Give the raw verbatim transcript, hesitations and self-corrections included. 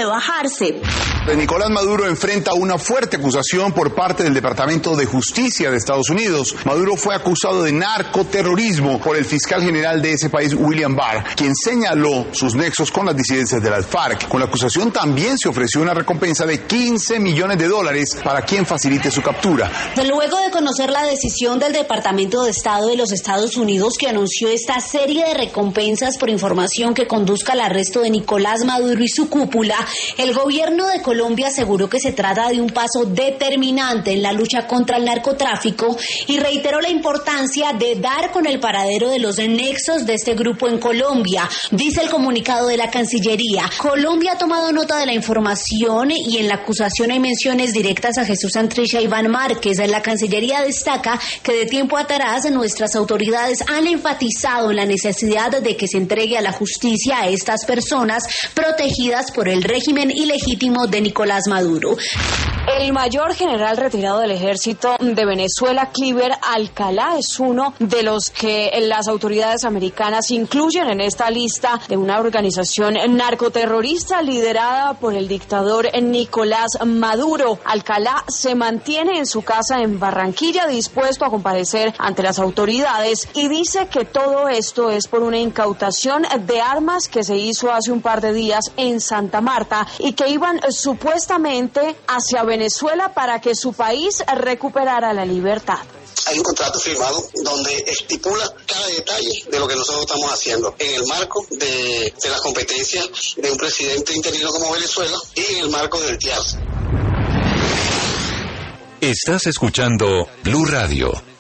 bajarse. Nicolás Maduro enfrenta una fuerte acusación por parte del Departamento de Justicia de Estados Unidos. Maduro fue acusado de narcoterrorismo por el fiscal general de ese país, William Barr, quien señaló sus nexos con las disidencias de las FARC. Con la acusación también se ofreció una recompensa de quince millones de dólares para quien facilite su captura. Luego de conocer la decisión del Departamento de Estado de los Estados Unidos, que anunció esta serie de recompensas por información que conduzca al arresto de Nicolás Maduro y su cúpula, el gobierno de Colombia aseguró que se trata de un paso determinante en la lucha contra el narcotráfico y reiteró la importancia de dar con el paradero de los nexos de este grupo en Colombia. Dice el comunicado de la Cancillería: Colombia ha tomado nota de la información y en la acusación hay menciones directas a Jesús Santrich e Iván Márquez. La Cancillería destaca que de tiempo atrás nuestras autoridades han enfatizado en la necesidad de que se entregue a la justicia a estas personas protegidas por el régimen ilegítimo de Nicolás Maduro. El mayor general retirado del ejército de Venezuela, Cliver Alcalá, es uno de los que las autoridades americanas incluyen en esta lista de una organización narcoterrorista liderada por el dictador Nicolás Maduro. Alcalá se mantiene en su casa en Barranquilla, dispuesto a comparecer ante las autoridades, y dice que todo esto es por una incautación de armas que se hizo hace un par de días en Santa Marta y que iban supuestamente hacia Venezuela para que su país recuperara la libertad. Hay un contrato firmado donde estipula cada detalle de lo que nosotros estamos haciendo en el marco de, de las competencias de un presidente interino como Venezuela y en el marco del T I A R. Estás escuchando Blue Radio.